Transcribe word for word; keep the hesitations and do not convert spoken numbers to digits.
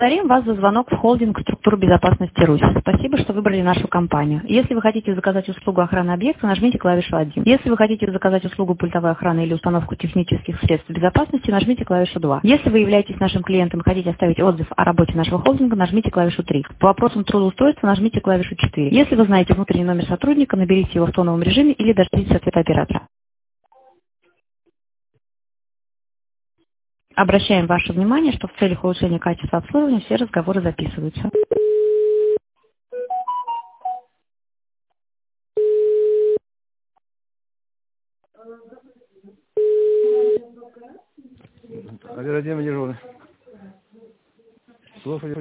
Благодарим вас за звонок в холдинг структуры безопасности Русь. Спасибо, что выбрали нашу компанию. Если вы хотите заказать услугу охраны объекта, нажмите клавишу один. Если вы хотите заказать услугу пультовой охраны или установку технических средств безопасности, нажмите клавишу два. Если вы являетесь нашим клиентом и хотите оставить отзыв о работе нашего холдинга, нажмите клавишу три. По вопросам трудоустройства нажмите клавишу четыре. Если вы знаете внутренний номер сотрудника, наберите его в тоновом режиме или дождитесь ответа оператора. Обращаем ваше внимание, что в целях улучшения качества обслуживания все разговоры записываются. Оперативно дежурный. Слушаю.